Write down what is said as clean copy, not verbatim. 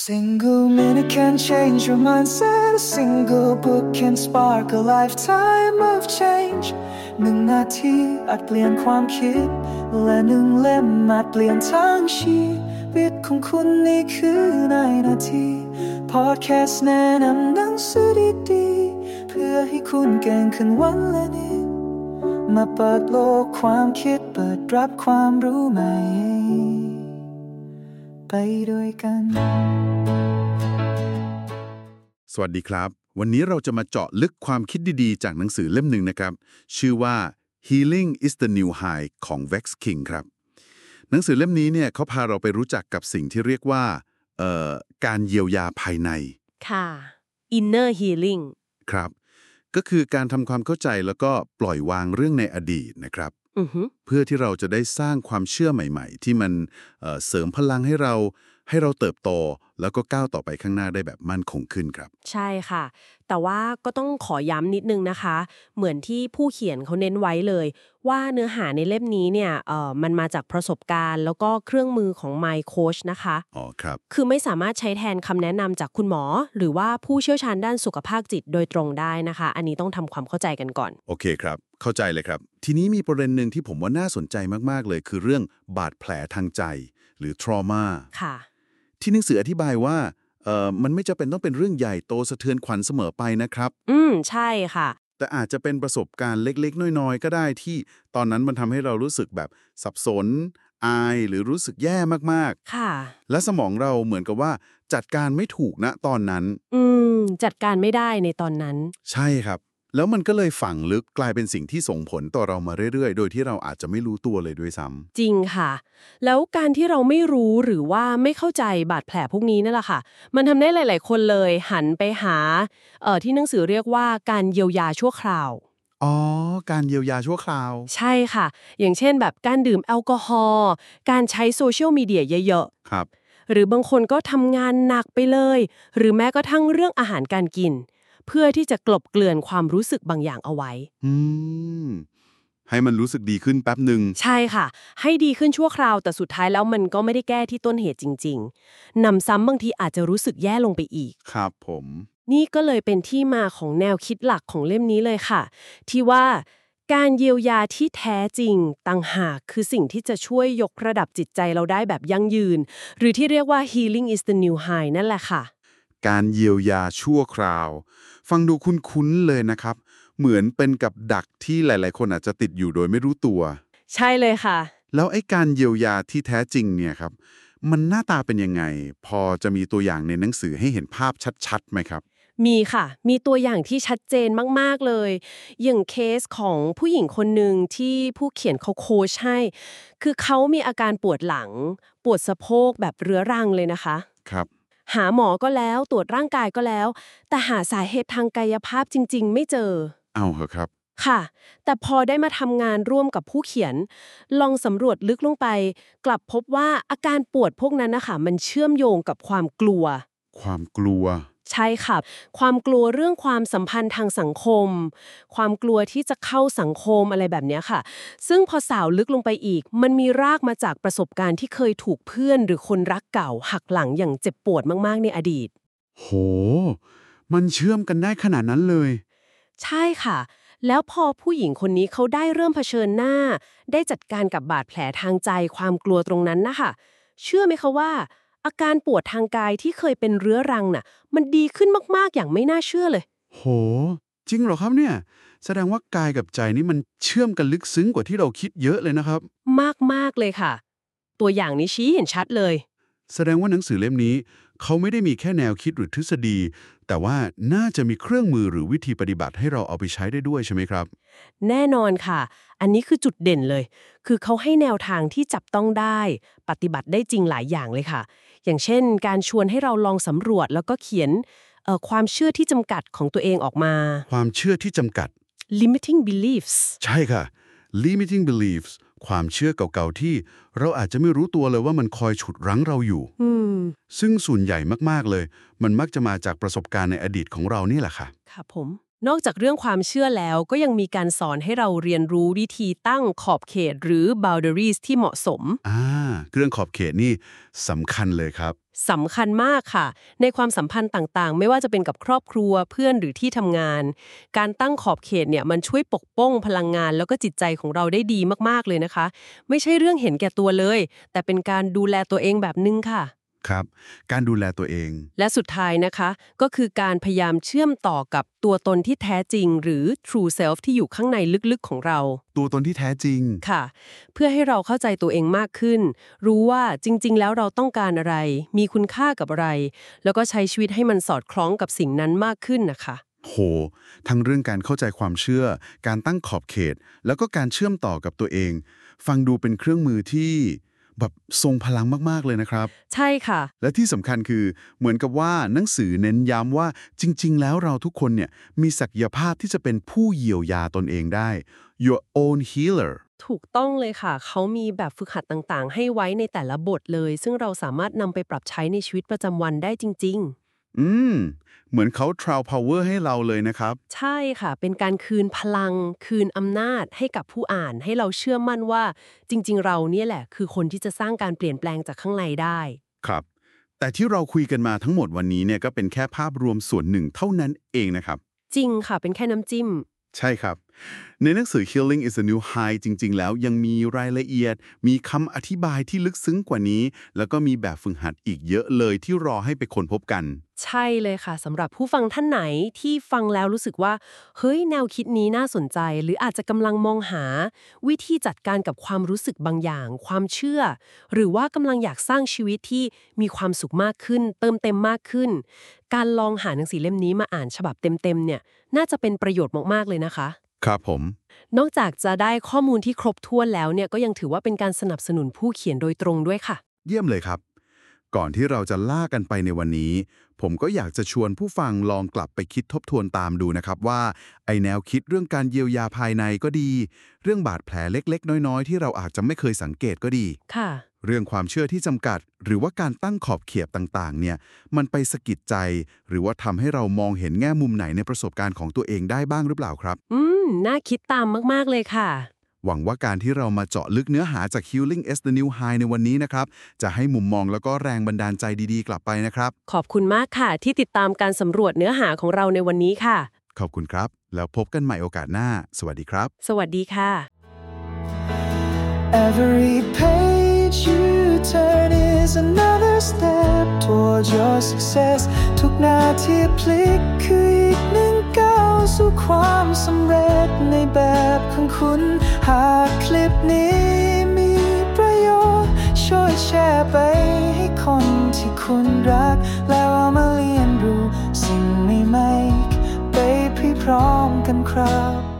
Single minute can change your mindset. A single book can spark a lifetime of change. 1 นาทีอาจเปลี่ยนความคิดและ1 เล่มอาจเปลี่ยนทั้งชีวิตของคุณนี่คือในนาที Podcast แนะนำหนังสือดีๆเพื่อให้คุณเก่งขึ้นวันละนิดมาเปิดโลกความคิดเปิดรับความรู้ใหม่ไปด้วยกันสวัสดีครับวันนี้เราจะมาเจาะลึกความคิดดีๆจากหนังสือเล่มหนึ่งนะครับชื่อว่า Healing is the New High ของ Vex King ครับหนังสือเล่มนี้เนี่ยเขาพาเราไปรู้จักกับสิ่งที่เรียกว่าการเยียวยาภายในค่ะ Inner Healing ครับก็คือการทำความเข้าใจแล้วก็ปล่อยวางเรื่องในอดีตนะครับเพื่อที่เราจะได้สร้างความเชื่อใหม่ๆที่มันเสริมพลังให้เราเติบโตแล้วก็ก้าวต่อไปข้างหน้าได้แบบมั่นคงขึ้นครับใช่ค่ะแต่ว่าก็ต้องขอย้ำนิดนึงนะคะเหมือนที่ผู้เขียนเขาเน้นไว้เลยว่าเนื้อหาในเล่มนี้เนี่ยมันมาจากประสบการณ์แล้วก็เครื่องมือของ My Coach นะคะอ๋อครับคือไม่สามารถใช้แทนคำแนะนำจากคุณหมอหรือว่าผู้เชี่ยวชาญด้านสุขภาพจิตโดยตรงได้นะคะอันนี้ต้องทำความเข้าใจกันก่อนโอเคครับเข้าใจเลยครับทีนี้มีประเด็นหนึ่งที่ผมว่าน่าสนใจมากๆเลยคือเรื่องบาดแผลทางใจหรือ trauma ค่ะที่หนังสืออธิบายว่ามันไม่จำเป็นต้องเป็นเรื่องใหญ่โตสะเทือนขวัญเสมอไปนะครับใช่ค่ะแต่อาจจะเป็นประสบการณ์เล็กๆน้อยๆก็ได้ที่ตอนนั้นมันทำให้เรารู้สึกแบบสับสนอายหรือรู้สึกแย่มากๆค่ะและสมองเราเหมือนกับว่าจัดการไม่ถูกณตอนนั้นจัดการไม่ได้ในตอนนั้นใช่ครับแล้วมันก็เลยฝังลึกกลายเป็นสิ่งที่ส่งผลต่อเรามาเรื่อยๆโดยที่เราอาจจะไม่รู้ตัวเลยด้วยซ้ำจริงค่ะแล้วการที่เราไม่รู้หรือว่าไม่เข้าใจบาดแผลพวกนี้นั่นแหละค่ะมันทำได้หลายๆคนเลยหันไปหาที่หนังสือเรียกว่าการเยียวยาชั่วคราวอ๋อการเยียวยาชั่วคราวใช่ค่ะอย่างเช่นแบบการดื่มแอลกอฮอล์การใช้โซเชียลมีเดียเยอะๆครับหรือบางคนก็ทำงานหนักไปเลยหรือแม้กระทั่งเรื่องอาหารการกินเพื่อที่จะกลบเกลื่อนความรู้สึกบางอย่างเอาไว้ให้มันรู้สึกดีขึ้นแป๊บหนึ่งใช่ค่ะให้ดีขึ้นชั่วคราวแต่สุดท้ายแล้วมันก็ไม่ได้แก้ที่ต้นเหตุจริงๆนำซ้ำบางทีอาจจะรู้สึกแย่ลงไปอีกครับผมนี่ก็เลยเป็นที่มาของแนวคิดหลักของเล่มนี้เลยค่ะที่ว่าการเยียวยาที่แท้จริงต่างหากคือสิ่งที่จะช่วยยกระดับจิตใจเราได้แบบยั่งยืนหรือที่เรียกว่า healing is the new high นั่นแหละค่ะการเยียวยาชั่วคราวฟังดูคุ้นๆเลยนะครับเหมือนเป็นกับดักที่หลายๆคนอาจจะติดอยู่โดยไม่รู้ตัวใช่เลยค่ะแล้วไอ้การเยียวยาที่แท้จริงเนี่ยครับมันหน้าตาเป็นยังไงพอจะมีตัวอย่างในหนังสือให้เห็นภาพชัดๆไหมครับมีค่ะมีตัวอย่างที่ชัดเจนมากๆเลยอย่างเคสของผู้หญิงคนหนึ่งที่ผู้เขียนเขาโค้ชให้คือเขามีอาการปวดหลังปวดสะโพกแบบเรื้อรังเลยนะคะครับหาหมอก็แล้วตรวจร่างกายก็แล้วแต่หาสาเหตุทางกายภาพจริงๆไม่เจอเอาเหรอครับค่ะแต่พอได้มาทำงานร่วมกับผู้เขียนลองสำรวจลึกลงไปกลับพบว่าอาการปวดพวกนั้นนะคะมันเชื่อมโยงกับความกลัวความกลัวใช่ค่ะความกลัวเรื่องความสัมพันธ์ทางสังคมความกลัวที่จะเข้าสังคมอะไรแบบนี้ค่ะซึ่งพอสาวลึกลงไปอีกมันมีรากมาจากประสบการณ์ที่เคยถูกเพื่อนหรือคนรักเก่าหักหลังอย่างเจ็บปวดมากๆในอดีตโหมันเชื่อมกันได้ขนาดนั้นเลยใช่ค่ะแล้วพอผู้หญิงคนนี้เขาได้เริ่มเผชิญหน้าได้จัดการกับบาดแผลทางใจความกลัวตรงนั้นนะคะเชื่อไหมคะว่าอาการปวดทางกายที่เคยเป็นเรื้อรังน่ะมันดีขึ้นมากๆอย่างไม่น่าเชื่อเลยโหจริงเหรอครับเนี่ยแสดงว่ากายกับใจนี่มันเชื่อมกันลึกซึ้งกว่าที่เราคิดเยอะเลยนะครับมากๆเลยค่ะตัวอย่างนี้ชี้เห็นชัดเลยแสดงว่าหนังสือเล่มนี้เขาไม่ได้มีแค่แนวคิดหรือทฤษฎีแต่ว่าน่าจะมีเครื่องมือหรือวิธีปฏิบัติให้เราเอาไปใช้ได้ด้วยใช่ไหมครับแน่นอนค่ะอันนี้คือจุดเด่นเลยคือเขาให้แนวทางที่จับต้องได้ปฏิบัติได้จริงหลายอย่างเลยค่ะอย่างเช่นการชวนให้เราลองสำรวจแล้วก็เขียนความเชื่อที่จำกัดของตัวเองออกมาความเชื่อที่จำกัด limiting beliefs ใช่ค่ะ limiting beliefs ความเชื่อเก่าๆที่เราอาจจะไม่รู้ตัวเลยว่ามันคอยฉุดรั้งเราอยู่ซึ่งส่วนใหญ่มากๆเลยมันมักจะมาจากประสบการณ์ในอดีตของเรานี่แหละค่ะครับผมนอกจากเรื่องความเชื่อแล้วก็ยังมีการสอนให้เราเรียนรู้วิธีตั้งขอบเขตหรือ boundaries ที่เหมาะสมเรื่องขอบเขตนี่สำคัญเลยครับสำคัญมากค่ะในความสัมพันธ์ต่างๆไม่ว่าจะเป็นกับครอบครัวเพื่อนหรือที่ทำงานการตั้งขอบเขตเนี่ยมันช่วยปกป้องพลังงานแล้วก็จิตใจของเราได้ดีมากๆเลยนะคะไม่ใช่เรื่องเห็นแก่ตัวเลยแต่เป็นการดูแลตัวเองแบบนึงค่ะครับการดูแลตัวเองและสุดท้ายนะคะก็คือการพยายามเชื่อมต่อกับตัวตนที่แท้จริงหรือ true self ที่อยู่ข้างในลึกๆของเราตัวตนที่แท้จริงค่ะเพื่อให้เราเข้าใจตัวเองมากขึ้นรู้ว่าจริงๆแล้วเราต้องการอะไรมีคุณค่ากับอะไรแล้วก็ใช้ชีวิตให้มันสอดคล้องกับสิ่งนั้นมากขึ้นนะคะโหทั้งเรื่องการเข้าใจความเชื่อการตั้งขอบเขตแล้วก็การเชื่อมต่อกับตัวเองฟังดูเป็นเครื่องมือที่แบบทรงพลังมากๆเลยนะครับใช่ค่ะและที่สำคัญคือเหมือนกับว่าหนังสือเน้นย้ำว่าจริงๆแล้วเราทุกคนเนี่ยมีศักยภาพที่จะเป็นผู้เยียวยาตนเองได้ your own healer ถูกต้องเลยค่ะเขามีแบบฝึกหัดต่างๆให้ไว้ในแต่ละบทเลยซึ่งเราสามารถนำไปปรับใช้ในชีวิตประจำวันได้จริงเหมือนเขา trial power ให้เราเลยนะครับใช่ค่ะเป็นการคืนพลังคืนอำนาจให้กับผู้อ่านให้เราเชื่อมั่นว่าจริงๆเราเนี่ยแหละคือคนที่จะสร้างการเปลี่ยนแปลงจากข้างในได้ครับแต่ที่เราคุยกันมาทั้งหมดวันนี้เนี่ยก็เป็นแค่ภาพรวมส่วนหนึ่งเท่านั้นเองนะครับจริงค่ะเป็นแค่น้ำจิ้มใช่ครับในหนังสือ Healing is the New High จริงๆแล้วยังมีรายละเอียดมีคำอธิบายที่ลึกซึ้งกว่านี้แล้วก็มีแบบฝึกหัดอีกเยอะเลยที่รอให้ไปค้นพบกันใช่เลยค่ะสำหรับผู้ฟังท่านไหนที่ฟังแล้วรู้สึกว่าเฮ้ยแนวคิดนี้น่าสนใจหรืออาจจะกำลังมองหาวิธีจัดการกับความรู้สึกบางอย่างความเชื่อหรือว่ากำลังอยากสร้างชีวิตที่มีความสุขมากขึ้นเติมเต็มมากขึ้นการลองหาหนังสือเล่มนี้มาอ่านฉบับเต็มๆเนี่ยน่าจะเป็นประโยชน์มากๆเลยนะคะครับผมนอกจากจะได้ข้อมูลที่ครบถ้วนแล้วเนี่ยก็ยังถือว่าเป็นการสนับสนุนผู้เขียนโดยตรงด้วยค่ะเยี่ยมเลยครับก่อนที่เราจะล่ากันไปในวันนี้ผมก็อยากจะชวนผู้ฟังลองกลับไปคิดทบทวนตามดูนะครับว่าไอแนวคิดเรื่องการเยียวยาภายในก็ดีเรื่องบาดแผลเล็กๆน้อยๆที่เราอาจจะไม่เคยสังเกตก็ดีค่ะเรื่องความเชื่อที่จำกัดหรือว่าการตั้งขอบเขตต่างๆเนี่ยมันไปสะกิดใจหรือว่าทำให้เรามองเห็นแง่มุมไหนในประสบการณ์ของตัวเองได้บ้างหรือเปล่าครับน่าคิดตามมากๆเลยค่ะหวังว่าการที่เรามาเจาะลึกเนื้อหาจาก Healing is the New High ในวันนี้นะครับจะให้มุมมองแล้วก็แรงบันดาลใจดีๆกลับไปนะครับขอบคุณมากค่ะที่ติดตามการสำรวจเนื้อหาของเราในวันนี้ค่ะขอบคุณครับแล้วพบกันใหม่โอกาสหน้าสวัสดีครับสวัสดีค่ะ Every page you turn is another step towards your success ทุกนาทีพลิกคืออีกหนึ่งก้าวสู่ความสำเร็จในแบบของคุณหากคลิปนี้มีประโยชน์ช่วยแชร์ไปให้คนที่คุณรักแล้วเอามาเรียนรู้สิ่งใหม่ๆไปพร้อมกันครับ